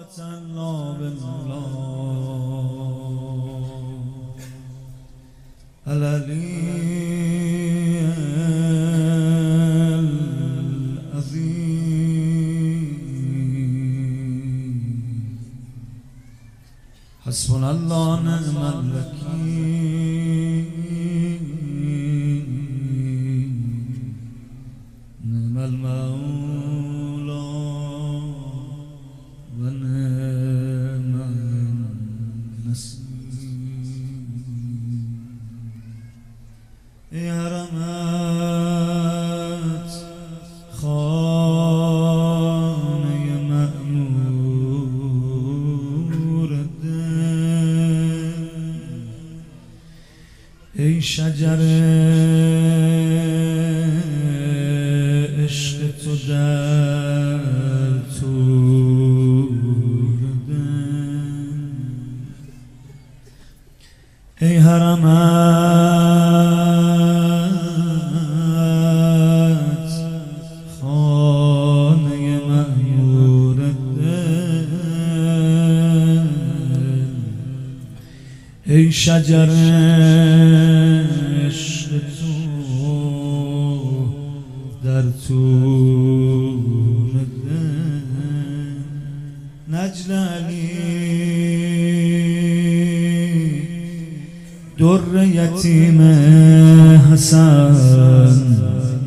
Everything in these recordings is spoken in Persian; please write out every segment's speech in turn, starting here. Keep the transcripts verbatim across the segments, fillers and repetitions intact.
وتعالى بالله العلي العظيم حسبنا الله ونعم الوكيل نعم المولى ونعم النصير يا رمات خانه مأمور ای شجر عشق تو در طور ای حرمت خانه مأمور ای شجر عشق تو در طور نجل علی در یتیم حسن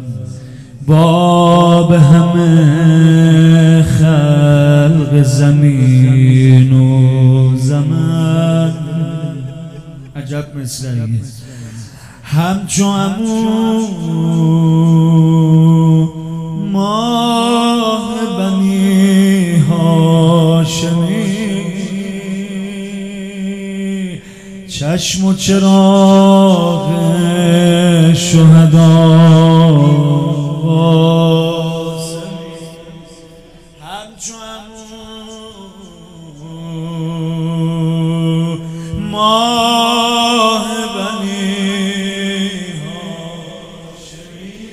باب همه خلق زمین و زمان عجب مصرعیه همچو عمو ماه بنی هاشمی چشم و چراغ شهدا همچو عمو ماه بنی هاشمی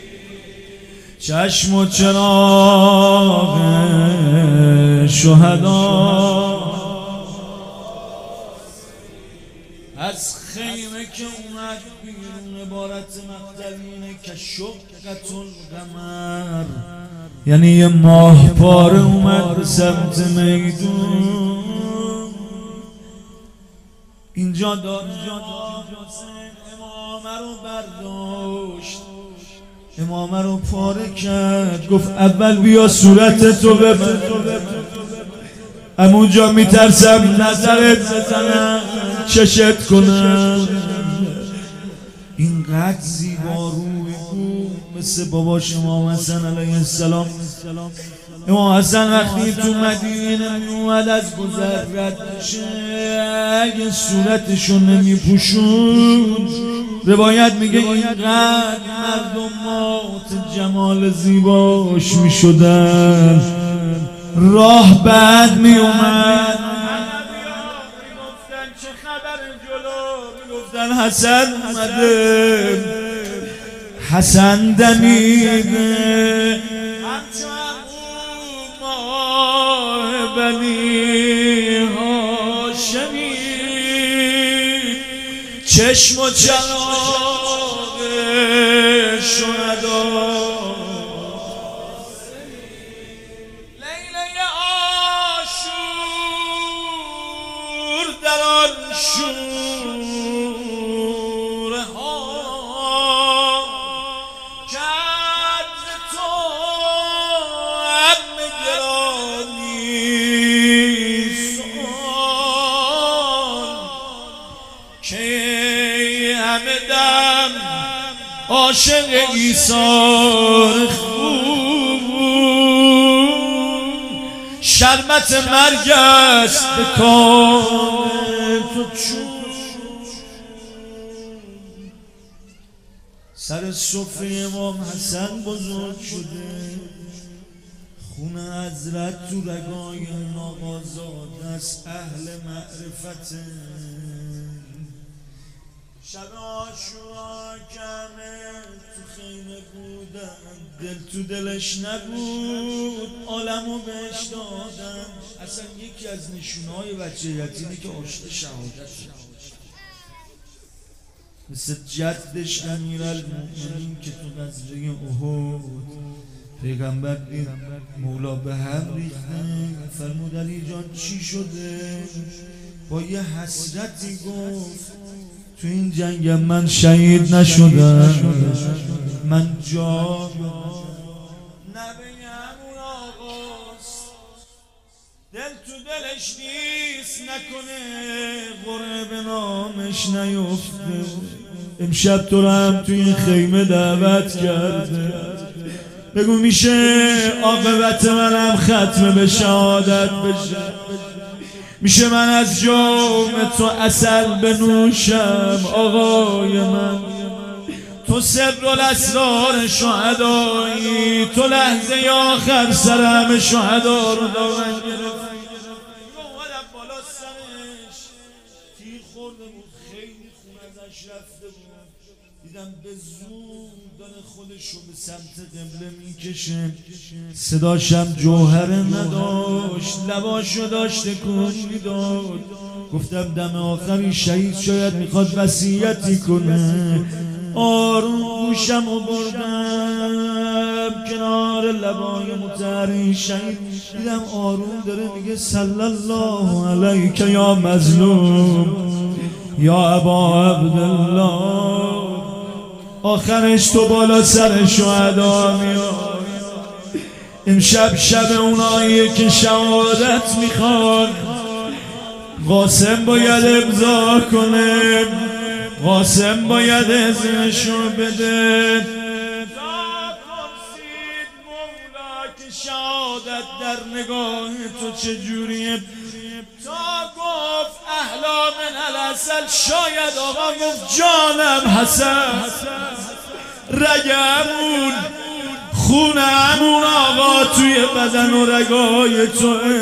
چشم و چراغ شهدا از خیمه که اومد بیرون عبارت مقدمینه که شقت القمر یعنی یه ماه پاره اومد به سمت میدون اینجا داد امامه رو برداشت امامه رو پاره کرد گفت اول بیا صورت تو ببر همونجا میترسم نظرت بزنم چشت کنم اینقدر زیبا روی بود مثل باباش امام حسن علیه السلام امام حسن وقتی تو مدینه میومد از گذر رد میشه اگه صورتشو نمیپوشون روایت میگه اینقدر مردم مات جمال زیباش میشدن راه بعد میومد میگفتن چه خبر جلو میگفتن حسن اومده حسن دمیده همچو ماه بنی هاشمی چشم و چراغ شهدا لیله عاشور در آن شوره ها کرد تو هم گرانی سان که همه دم عاشق ایثار خوب شرمت مرگ است به کام تو چون سر سفره امام حسن بزرگ شده خون حضرت تو رگای ناقازاده از اهل معرفت شب عاشورا کمه تو خیمه بودن دل تو دلش نبود عالمو بهش دادن اصلا یکی از نشونه‌های بچه یتیمی که عاشق شهادت مثل جدش امیرالمؤمنین که تو غزوه احد پیغمبر دید مولا به هم ریخته، فرمود علی جان چی شده؟ با یه حسرتی گفت تو این جنگ من شهید نشدم، من جا دل تو دلش نیست، نکنه قره به نامش نیفته. امشب تو رو هم تو این خیمه دعوت کرده، بگو میشه عاقبت منم ختم به شهادت بشه، میشه من از جام تو عسل بنوشم آقای من، تو سر الاسرار شهدایی، تو لحظه آخر سر همه شهدا رو دامن گرفت. اومدم بالا سرش تیر خورده بود، خیلی خون ازش رفته بود، دیدم به زور داره خودشو به سمت قبله میکشه، صداشم جوهره نداشت، لباشو داشت تکون میداد. گفتم دم آخری شهید شاید میخواد وصیتی کنه. آروم گوشم و بردم کنار لبای مطهر شهید، دیدم آروم داره میگه صلی الله علیک یا مظلوم یا ابا عبدالله. آخرش تو بالا سر شهدا میاد. امشب شب اوناییه که شهادت میخوان، قاسم باید امضا کنه، قاسم باید اذنشو بده. تا پرسید مولا که شهادت در نگاه تو چجوریه، تا گفت احلا من العسل، شاید آقا گفت جانم حسن، رگمون خونمون آقا توی بدن و رگای توه.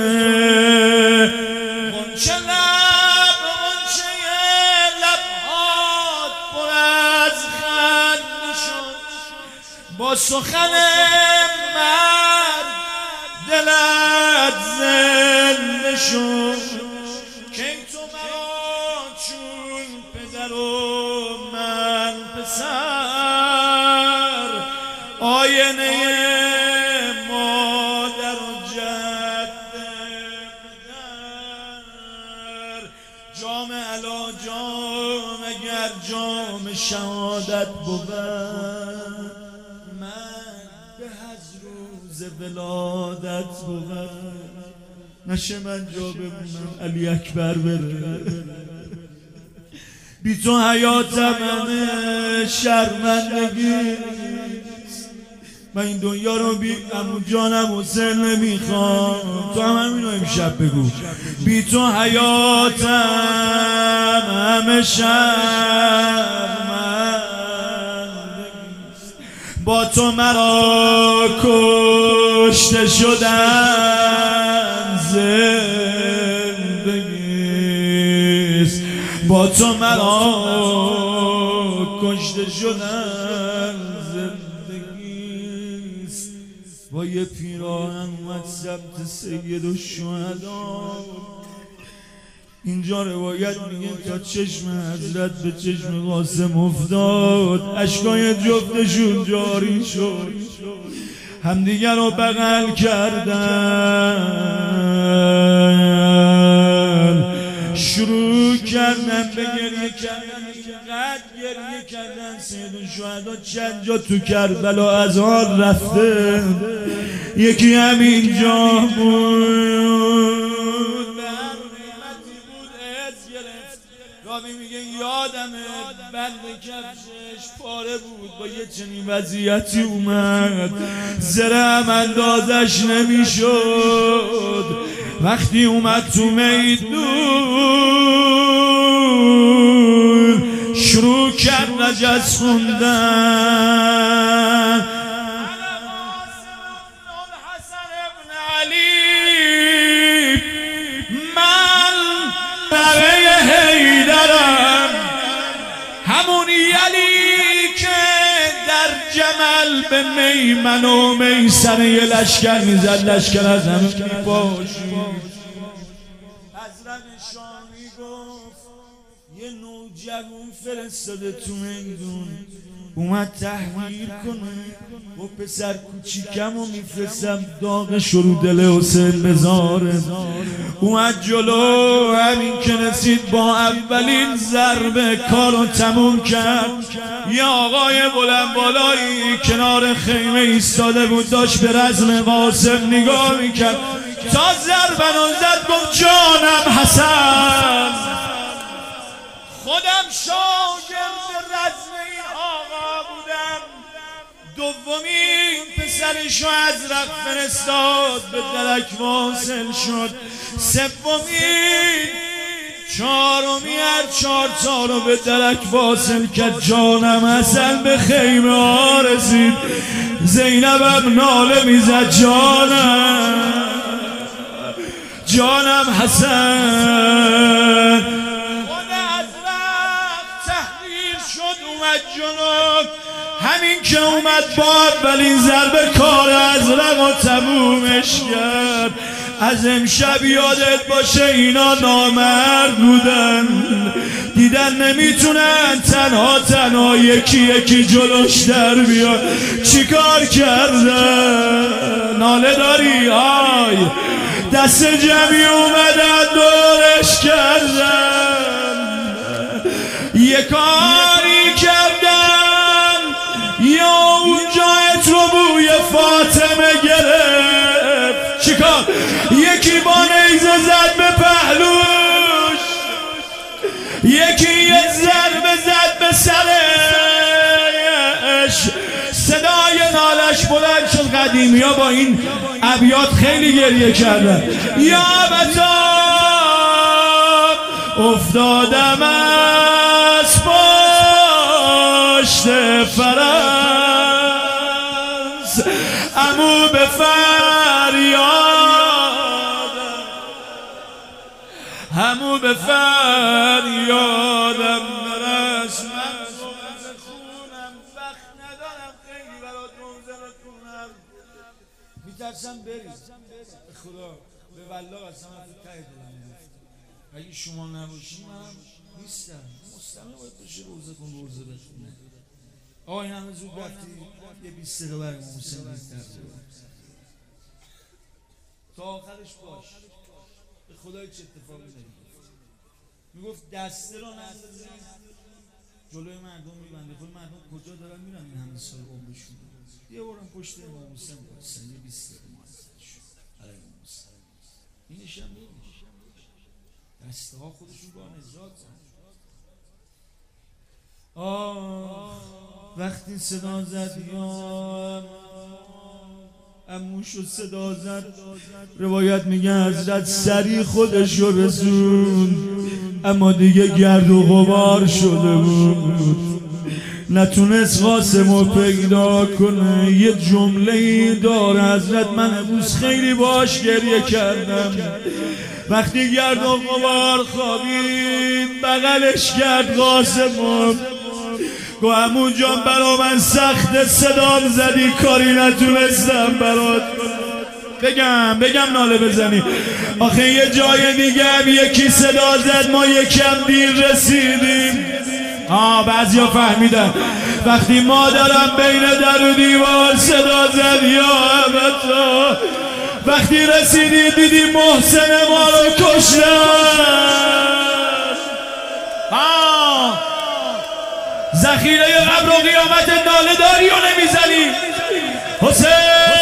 غنچه لب غنچه لبهات پر از خنده شد، با سخن مرد دلت زنده شد. که تو مرا چون پدر و من پسر، آینه مادر و جده پدر. جام علا جام اگر جام شهادت بود، من به از روز ولادت بود. نشه من جا بمونم علی اکبر بره، بی تو حیات منه شرمندگی. من این دنیا رو بی عمو جانم حسین نمیخوام، تو هم همینو امشب بگو. بی تو حیاتم همه شرمندگیست، با تو مرا کشته شدن زندگیست، با تو مرا کشته شدن زندگیست. با یه پیراهن اومد سمت سید الشهدا. اینجا روایت میگه تا چشم حضرت به چشم قاسم افتاد، اشکای جفتشون جاری شد، همدیگر رو بغل کردن، شروع کردن به گریه کردن. اینقدر گریه کردن سید الشهدا چند جا تو کربلا از آن رفته، یکی همینجا بود. رابی میگه یادمه بند کفشش پاره بود، با یه چنین وضعیتی اومد، زرم اندازش نمیشد. وقتی اومد تو میدون شروع کرد نجس خوندن. همون یلی که در جمل به میمن و میسر یه لشکر میزد، لشکر از همه میپاشید. شامی گفت یه نوجوان فرستاده تو میدون اومد تحقیر کنه و پسر کوچیکم و میفرستم داغش رو دل حسین بذاره. اومد جلو، همین که رسید با اولین ضربه کارو تموم کرد. یه آقای بلند بالایی کنار خیمه ایستاده بود، داشت به رزم قاسم نگاه میکرد. تا ضربه رو زد گفت جانم حسن، خودم شاگرد رزم این آقا بودم. دومین پسرشو از رق فرستاد به درک واصل شد. سومین چهارمی هر چهار تا رو به درک واصل کرد. جانم حسن به خیمه ها رسید. زینبم ناله میزد جانم جانم حسن. خود از رفت تحریر شد اومد جنوب. همین که اومد با اولین ضربه کار از رق و تمومش کرد. از امشب یادت باشه اینا نامرد بودن، دیدن نمیتونن تنها تنها یکی یکی جلوش در بیان. چیکار کردن؟ ناله داری؟ آی دست جمعی اومدن دورش کردن، یه کاری کردن یا اونجا اترو بوی فاطمه گرفت. چیکار؟ یکی با نیزه زد به پهلوش، یکی یه ضربه زد به سرش. صدای نالش بلند شد. قدیمی ها با این ابیات خیلی گریه کردن. یا بتاب افتادم از پشت فرس، عمو به فریادم، عمو به فریادم برس. میترسم برید خدا به والله اصلا من ته دلم میفته. اگه شما نباشی منم نیستم. مستمع باید بشه روزه کن روزه بخونه. آقای همه زود رفتی یه بیست دقیقه برای محسن بیتر تا آخرش باش. به خدای چه اتفاقی نمیگفت. میگفت دسته رو نندازید جلوی مردم میبنده. خود مردم کجا دارن میرن این همه سال عمرشون؟ یه بارم پشت امام حسین بایستن یه بیست دقیقه معزد شد علیه امام حسین. اینش هم نمیش دسته ها خودشون با نجات زن. آه وقتی صدا زد یا اموشو صدا زد، روایت میگه حضرت سری خودشو رسون، اما دیگه گرد و غبار شده بود، نتونست قاسمو پیدا کنه. یه جمله داره حضرت، من امروز خیلی باش گریه کردم. وقتی گرد و غبار خوابید بغلش کرد قاسمو، گو عمو جان برا من سخت صدام زدی کاری نتونستم برات بگم بگم ناله بزنی. آخه یه جای دیگه هم یکی صدا زد ما یکم دیر رسیدیم. آه بعضی ها فهمیدن. وقتی مادرم بین در و دیوار صدا زد یا ابدا، وقتی رسیدی دیدی محسن ما رو کشتن. آه ذخیره قبر و قیامت ناله داری و نمیزنی حسین.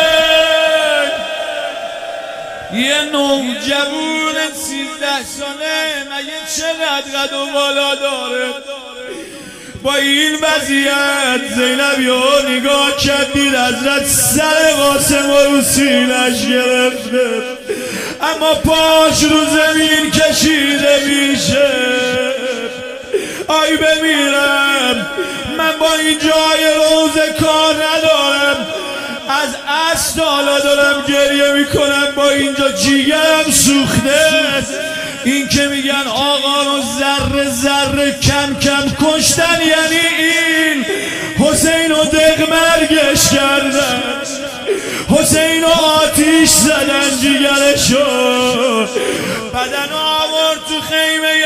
یه نوجوان سیزده ساله مگه چقدر قد و بالا داره؟ با این وضعیت زینب یه نگاه کرد دید حضرت سر قاسم رو سینش گرفته، اما پاش رو زمین کشیده میشه. آی بمیرم من با این جای روزه کار ندارم، از اصل حالا دارم گریه میکنم، با اینجا جیگرم سوخته. این که میگن آقا رو ذره ذره کم کم کشتن یعنی این حسین رو دقمرگش کردن، حسین رو آتیش زدن جیگرشو، بدن آورد تو خیمه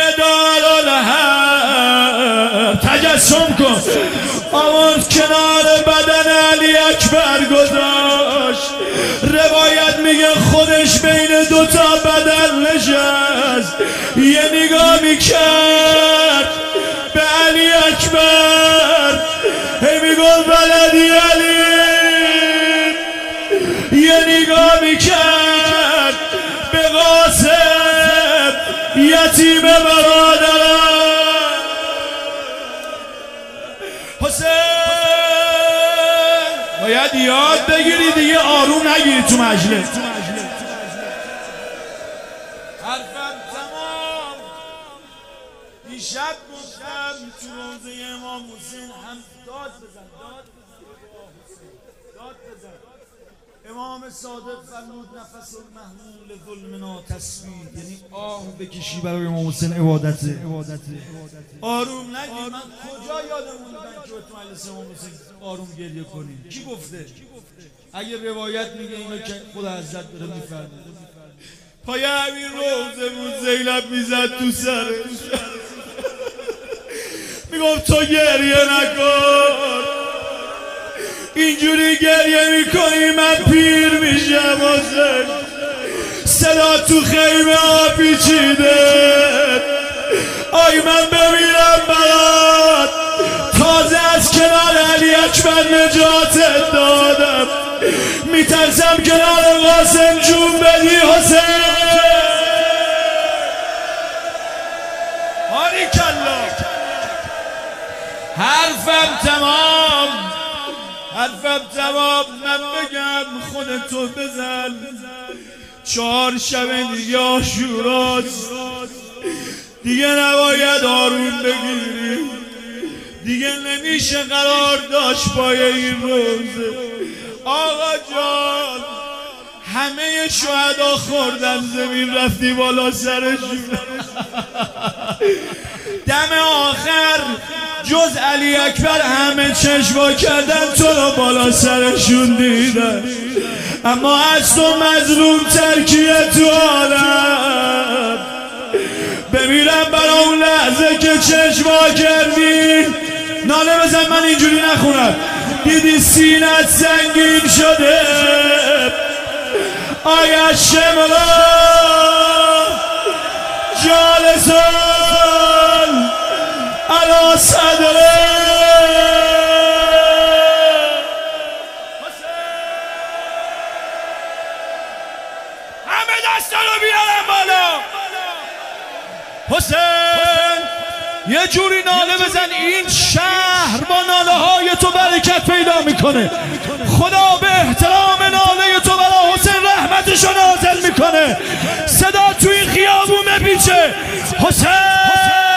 دارالحرب تجسم کن، آورد کنار بدن علی اکبر گذاشت. روایت میگه خودش بین دوتا بدن نشست، یه نگاه میکرد به علی اکبر، هی میگفت ولدی علی، یه نگاه میکرد به قاسم یتیم برادرم. حسین باید یاد بگیری دیگه آروم نگیری تو مجلس. حرفم تمام. دیشب گفتم تو روزه امام حسین هم داد بزن، داد بزن، داد بزن. امام صادق فرمود نفس المحمول ظلمنا تسبیح، یعنی آه بکشی برای امام حسین عبادته. آروم نگیر. من کجا یادم موندن که تو مجلس امام حسین آروم گریه کنیم؟ کی گفته؟ اگه روایت میگه اینا که خدا حضرت داره میفرمه. پای همین روزه بود زینب میزد تو سرش میگفت تو گریه نکن، اینجوری گریه میکنی من پیر میشم. حسین صدا تو خیمه ها پیچیده، آی من بمیرم برات، تازه از کنار علی اکبر نجاتت دادم، میترسم کنار قاسم جون بدی. حسین باریکالله. حرفم تمام، حرفم تمام. من بگم خودتو بزن، چهار شب دیگه عاشوراست، دیگه نباید آروم بگیری، دیگه نمیشه قرار داشت پای این روزه. آقا جان همه شهدا خوردن زمین رفتی بالا سرشون. دم آخر جز علی اکبر همه چشوا کردن تو رو بالا سرشون دیدن، اما از تو مظلوم ترکیه تو عالم. بمیرم برا اون لحظه که چشوا کردی. ناله بزن من اینجوری نخونم. دیدی سینت سنگین شده، آیا شمرا جالسان علا صدره. همه دستا رو بیارم بالا. حسین یه جوری ناله بزن این شهر با ناله های تو برکت پیدا میکنه. خدا به احترام ناله تو برای حسین رحمتشو نازل میکنه. صدا تو این خیابون بپیچه. حسین